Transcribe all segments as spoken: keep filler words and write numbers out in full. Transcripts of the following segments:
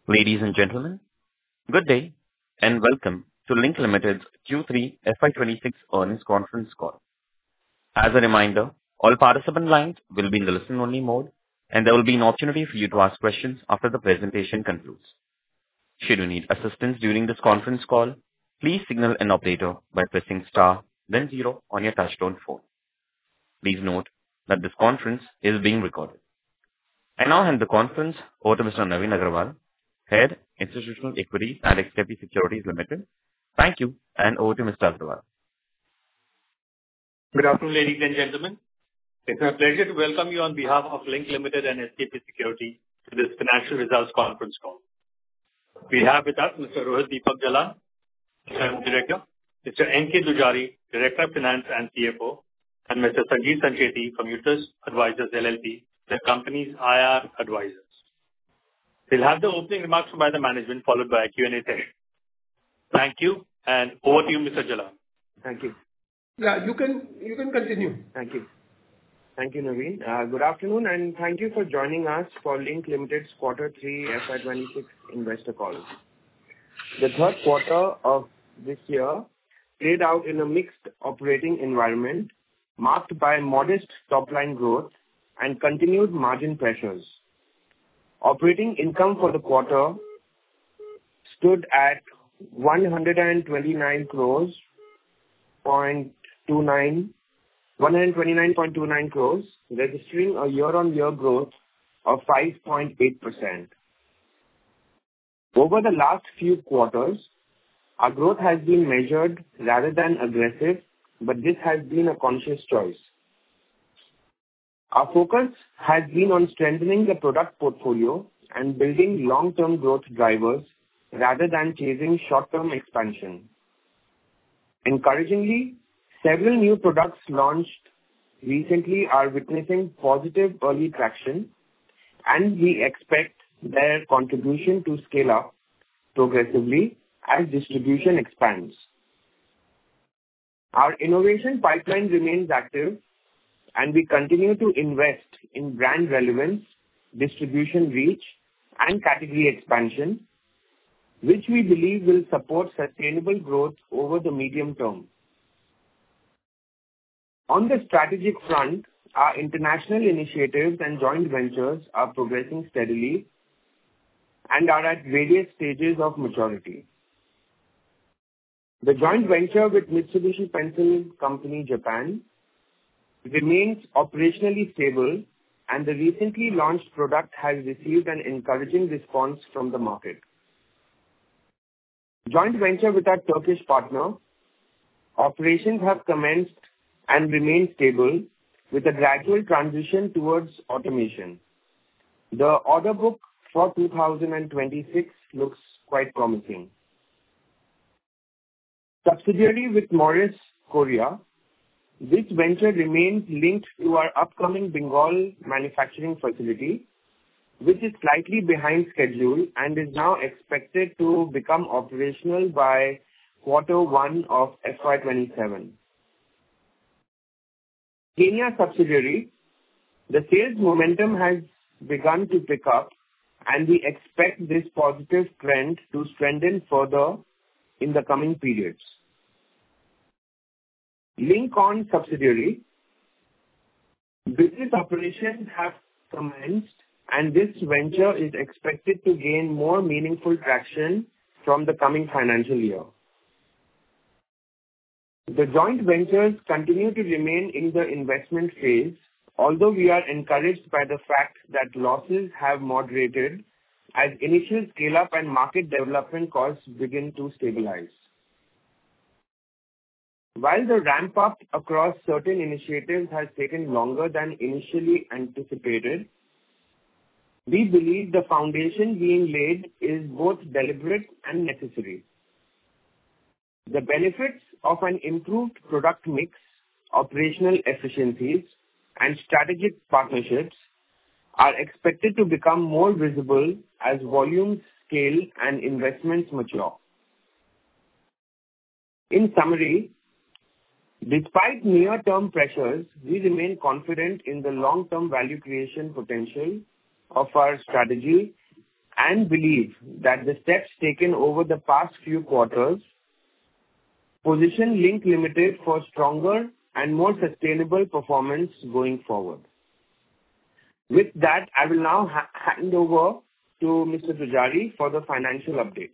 Ladies and gentlemen, good day, and welcome to Link Limited's Q three F Y twenty-six earnings conference call. As a reminder, all participant lines will be in the listen-only mode, and there will be an opportunity for you to ask questions after the presentation concludes. Should you need assistance during this conference call, please signal an operator by pressing star then zero on your touchtone phone. Please note that this conference is being recorded. I now hand the conference over to Mister Navin Agarwal, Head, Institutional Equities at X K P Securities Limited. Thank you, and over to Mister Agarwal. Good afternoon, ladies and gentlemen. It's my pleasure to welcome you on behalf of Link Limited and S K P Securities to this financial results conference call. We have with us Mister Rohit Deepak Jalan, Executive Director, Mister N K Dujari, Director of Finance and C F O, and Mister Sanjeev Sancheti from Uirtus Advisors L L P, the company's I R advisors. We'll have the opening remarks by the management, followed by a Q and A session. Thank you, and over to you, Mister Jalan. Thank you. Yeah, you can, you can continue. Thank you. Thank you, Naveen. Uh, Good afternoon, and thank you for joining us for Link Limited's Quarter three F Y twenty-six investor call. The third quarter of this year played out in a mixed operating environment, marked by modest top-line growth and continued margin pressures. Operating income for the quarter stood at one hundred twenty-nine crores, point two nine, one hundred twenty-nine point two nine crores, registering a year-on-year growth of five point eight percent. Over the last few quarters, our growth has been measured rather than aggressive, but this has been a conscious choice. Our focus has been on strengthening the product portfolio and building long-term growth drivers rather than chasing short-term expansion. Encouragingly, several new products launched recently are witnessing positive early traction, and we expect their contribution to scale up progressively as distribution expands. Our innovation pipeline remains active, and we continue to invest in brand relevance, distribution reach, and category expansion, which we believe will support sustainable growth over the medium term. On the strategic front, our international initiatives and joint ventures are progressing steadily and are at various stages of maturity. The joint venture with Mitsubishi Pencil Company, Japan, remains operationally stable, and the recently launched product has received an encouraging response from the market. Joint venture with our Turkish partner, operations have commenced and remain stable with a gradual transition towards automation. The order book for two thousand twenty-six looks quite promising. Subsidiary with Morris Korea, this venture remains linked to our upcoming Bengal manufacturing facility, which is slightly behind schedule and is now expected to become operational by quarter one of F Y twenty-seven. Kenya subsidiary, the sales momentum has begun to pick up, and we expect this positive trend to strengthen further in the coming periods. Link-On subsidiary, business operations have commenced, and this venture is expected to gain more meaningful traction from the coming financial year. The joint ventures continue to remain in the investment phase, although we are encouraged by the fact that losses have moderated as initial scale-up and market development costs begin to stabilize. While the ramp-up across certain initiatives has taken longer than initially anticipated, we believe the foundation being laid is both deliberate and necessary. The benefits of an improved product mix, operational efficiencies, and strategic partnerships are expected to become more visible as volumes scale and investments mature. In summary, despite near-term pressures, we remain confident in the long-term value creation potential of our strategy and believe that the steps taken over the past few quarters position Link Limited for stronger and more sustainable performance going forward. With that, I will now ha- hand over to Mister Pujari for the financial update.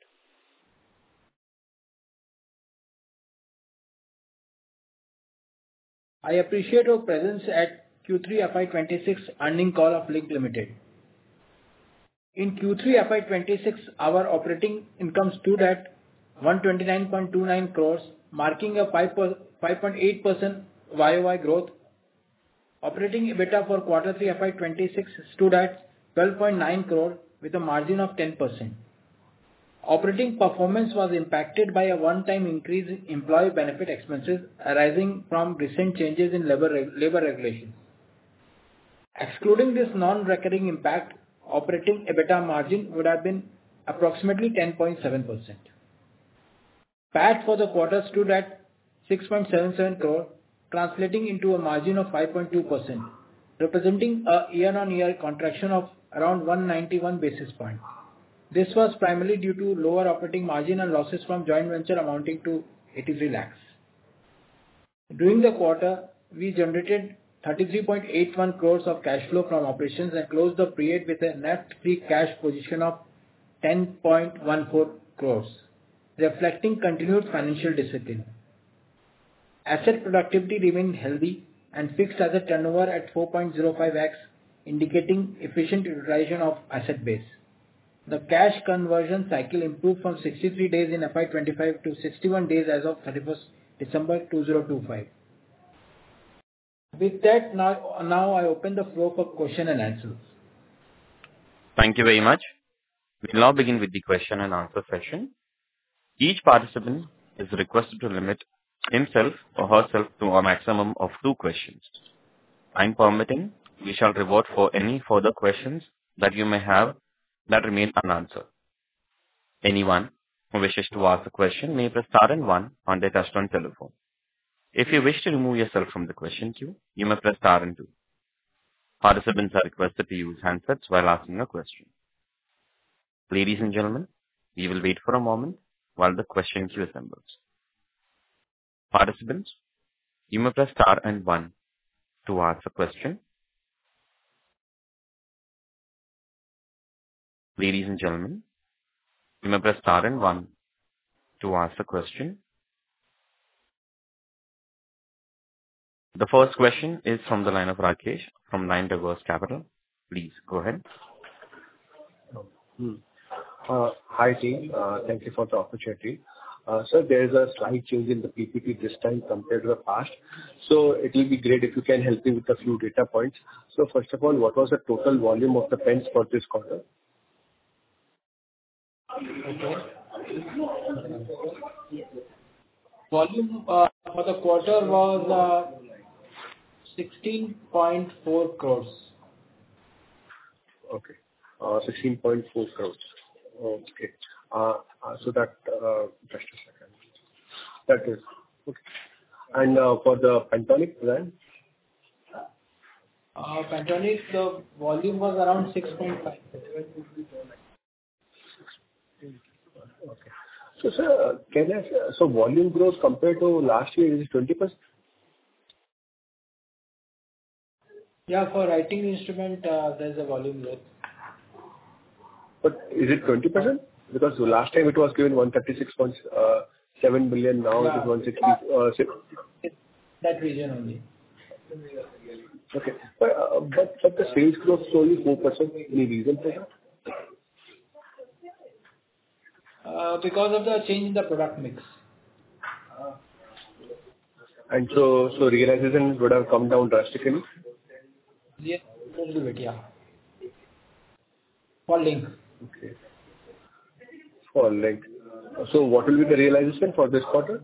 I appreciate your presence at Q three F Y twenty-six earnings call of Link Limited. In Q three F Y twenty-six, our operating income stood at one hundred twenty-nine point two nine crores, marking a five point eight percent Y O Y growth. Operating EBITDA for quarter three F Y twenty-six stood at twelve point nine crore with a margin of ten percent. Operating performance was impacted by a one-time increase in employee benefit expenses arising from recent changes in labor, reg- labor regulations. Excluding this non-recurring impact, operating EBITDA margin would have been approximately ten point seven percent. P A T for the quarter stood at six point seven seven crore, translating into a margin of five point two percent, representing a year-on-year contraction of around one hundred ninety-one basis points. This was primarily due to lower operating margin and losses from joint venture amounting to eighty-three lakhs. During the quarter, we generated thirty-three point eight one crores of cash flow from operations and closed the period with a net free cash position of ten point one four crores, reflecting continued financial discipline. Asset productivity remained healthy and fixed asset turnover at four point zero five x, indicating efficient utilization of asset base. The cash conversion cycle improved from sixty-three days in F Y twenty-five to sixty-one days as of thirty-first December two thousand twenty-five. With that, now, now I open the floor for question and answers. Thank you very much. We will now begin with the question and answer session. Each participant is requested to limit himself or herself to a maximum of two questions. Time permitting, we shall reward for any further questions that you may have that remain unanswered. Anyone who wishes to ask a question may press star and one on their touchtone telephone. If you wish to remove yourself from the question queue, you may press star and two. Participants are requested to use handsets while asking a question. Ladies and gentlemen, we will wait for a moment while the question queue assembles. Participants, you may press star and one to ask a question. Ladies and gentlemen, you may press star and one to ask a question. The first question is from the line of Rakesh from Nine Diverse Capital. Please go ahead. Hmm. Uh, Hi, team. Uh, Thank you for the opportunity. Uh, Sir, there is a slight change in the P P T this time compared to the past. So it will be great if you can help me with a few data points. So first of all, what was the total volume of the pens for this quarter? Okay. Volume uh, for the quarter was uh, sixteen point four crores. Okay. Uh, sixteen point four crores. Okay. Uh, uh, So that, uh, just a second. That is okay. And uh, for the Pantonic brand? Uh, Pantonic, the volume was around six point five. Okay. So, sir, can I, so volume growth compared to last year is twenty percent? Yeah, for writing instrument, uh, there's a volume growth. But is it twenty percent? Because last time it was given one hundred thirty-six point seven million, now Yeah. it is one hundred sixty. Uh, That region only. okay. But, uh, but, but the sales growth is only four percent. Any reason for that? Uh, because of the change in the product mix. And so, so realization would have come down drastically? Yes, a little bit, yeah. For Link. Okay. For like, so what will be the realization for this quarter?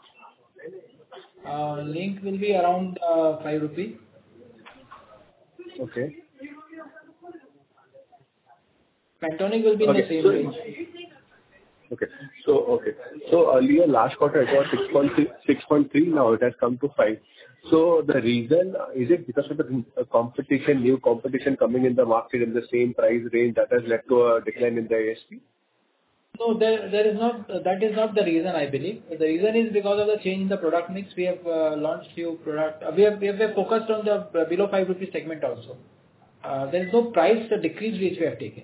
Uh, Link will be around uh, five rupees. Okay. Pantonic will be in Okay, the same so- range. Okay. So, okay. So earlier, last quarter, it was six point three, six point three, now it has come to five. So the reason, is it because of the uh, competition, new competition coming in the market in the same price range that has led to a decline in the A S P? No, there there is not. That is not the reason, I believe. The reason is because of the change in the product mix. We have uh, launched few product. uh, We have we have focused on the uh, below five rupees segment also. Uh, There is no price decrease which we have taken.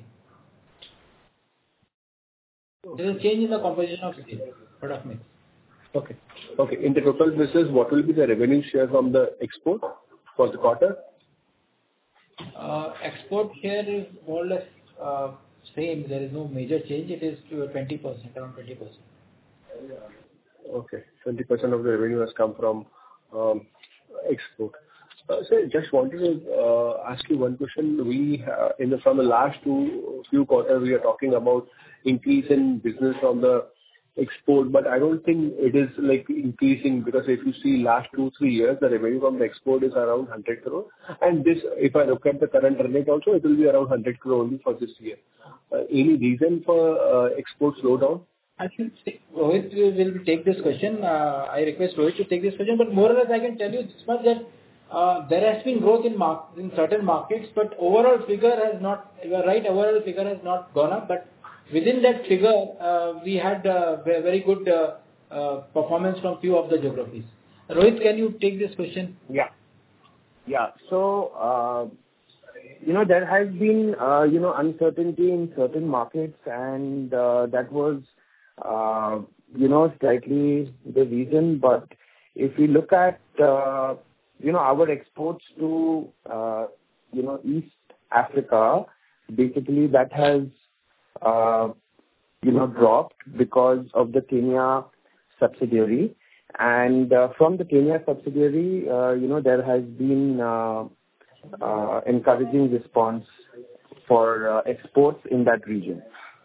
There is a change in the composition of sales, product mix. Okay. Okay. In the total business, what will be the revenue share from the export for the quarter? Uh, Export share is more or less uh, same. There is no major change. It is to twenty percent, around twenty percent. Okay. twenty percent of the revenue has come from um, export. Uh, Sir, just wanted to uh, ask you one question. We, uh, in the, from the last two few quarters, we are talking about increase in business from the export, but I don't think it is like increasing, because if you see last two, three years, the revenue from the export is around one hundred crore. And this, if I look at the current run rate also, it will be around one hundred crore only for this year. Uh, Any reason for uh, export slowdown? I think Rohit will take this question. Uh, I request Rohit to take this question, but more or less I can tell you this much, that uh, there has been growth in mar- in certain markets, but overall figure has not, you are right, overall figure has not gone up, but within that figure, uh, we had uh, ve- very good uh, uh, performance from few of the geographies. Rohit, can you take this question? Yeah. Yeah. So, uh, you know, there has been, uh, you know, uncertainty in certain markets, and uh, that was, uh, you know, slightly the reason. But if we look at, uh, you know, our exports to, uh, you know, East Africa, basically that has, uh, you know, dropped because of the Kenya subsidiary. And uh, from the Kenya subsidiary, uh, you know, there has been uh, uh, encouraging response for uh, exports in that region.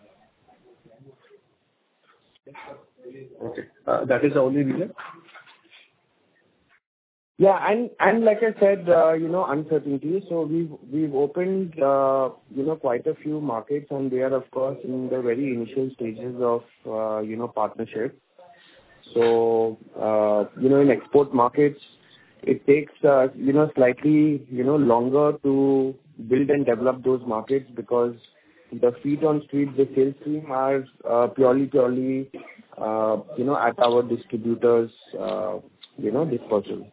Okay. Uh, That is the only reason? Yeah, and and like I said, uh, you know, uncertainty. So we've we've opened, uh, you know, quite a few markets, and they are, of course, in the very initial stages of, uh, you know, partnership. So, uh, you know, in export markets, it takes, uh, you know, slightly, you know, longer to build and develop those markets, because the feet on street, the sales team are uh, purely, purely, uh, you know, at our distributors, uh, you know, disposal.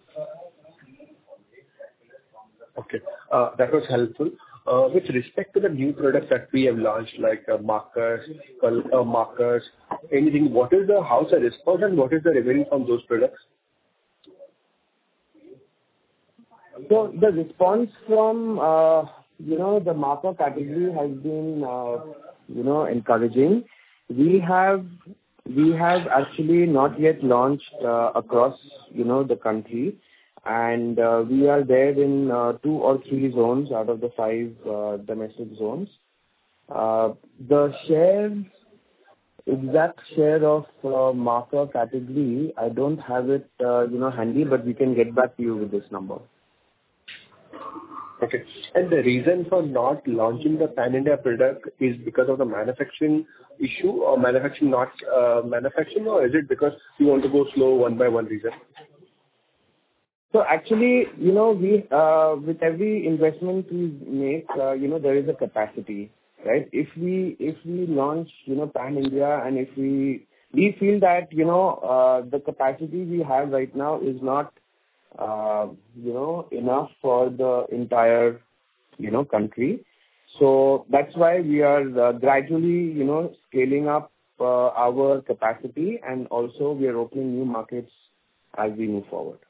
Okay. Uh, That was helpful. Uh, With respect to the new products that we have launched, like uh, markers, col- uh, markers, anything, what is the, how's the response and what is the revenue from those products? So the response from, uh, you know, the marker category has been, uh, you know, encouraging. We have, we have actually not yet launched uh, across, you know, the country. And uh, we are there in uh, two or three zones out of the five uh, domestic zones. Uh, the share, exact share of uh, marker category, I don't have it, uh, you know, handy, but we can get back to you with this number. Okay. And the reason for not launching the pan-India product is because of the manufacturing issue, or manufacturing not uh, manufacturing, or is it because you want to go slow one by one reason? So actually, you know, we, uh, with every investment we make, uh, you know, there is a capacity, right? If we, if we launch, you know, pan-India, and if we, we feel that, you know, uh, the capacity we have right now is not, uh, you know, enough for the entire, you know, country. So that's why we are uh, gradually, you know, scaling up uh, our capacity, and also we are opening new markets as we move forward.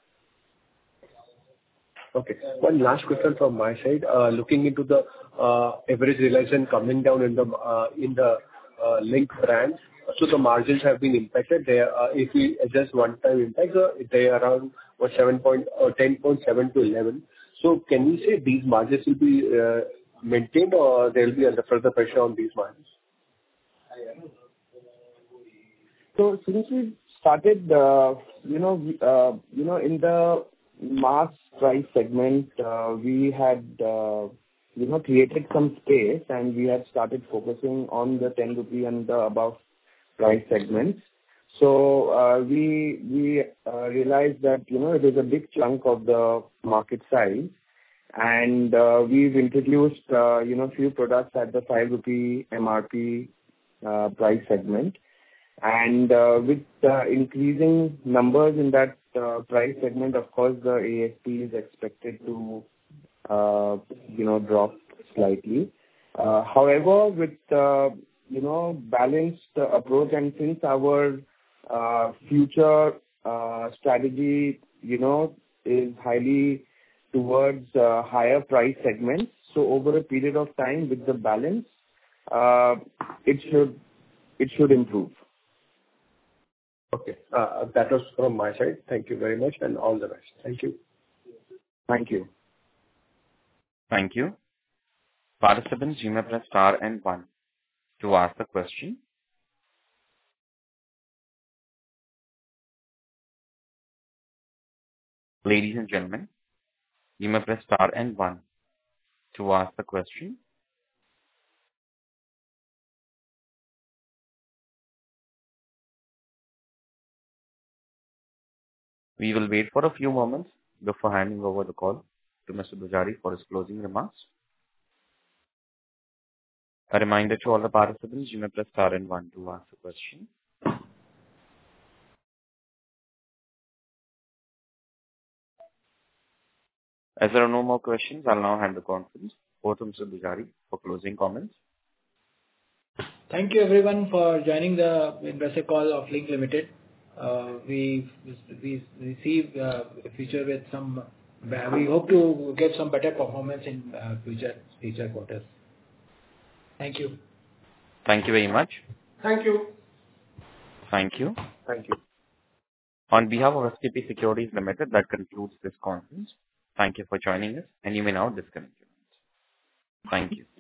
Okay. One last question from my side. Uh, Looking into the uh, average realization coming down in the uh, in the uh, Link brand, so the margins have been impacted. They are, uh, if we adjust one-time impact, uh, they are around what, seven point or ten point seven to eleven. So can we say these margins will be uh, maintained, or there will be under further pressure on these margins? So since we started, uh, you know, we, uh, you know, in the mass price segment, uh, we had, uh, you know, created some space, and we had started focusing on the ten rupee and the above price segments. So uh, we we uh, realized that, you know, it is a big chunk of the market size, and uh, we've introduced, uh, you know, few products at the five rupee M R P uh, price segment. And uh, with uh, increasing numbers in that uh, price segment, of course, the A S P is expected to, uh, you know, drop slightly. Uh, however, with, uh, you know, balanced uh, approach, and since our uh, future uh, strategy, you know, is highly towards uh, higher price segments, so over a period of time with the balance, uh, it should it should improve. Okay. Uh, That was from my side. Thank you very much, and all the best. Thank you. Thank you. Thank you. Participants, you may press star and one to ask the question. Ladies and gentlemen, you may press star and one to ask the question. We will wait for a few moments before handing over the call to Mister Dujari for his closing remarks. A reminder to all the participants, you may press star and one to ask the question. As there are no more questions, I'll now hand the conference over to Mister Dujari for closing comments. Thank you everyone for joining the investor call of Link Limited. Uh, we we we see uh, a future with some. We hope to get some better performance in uh, future future quarters. Thank you. Thank you very much. Thank you. Thank you. Thank you. On behalf of S K P Securities Limited, that concludes this conference. Thank you for joining us, and you may now disconnect your lines. Thank you.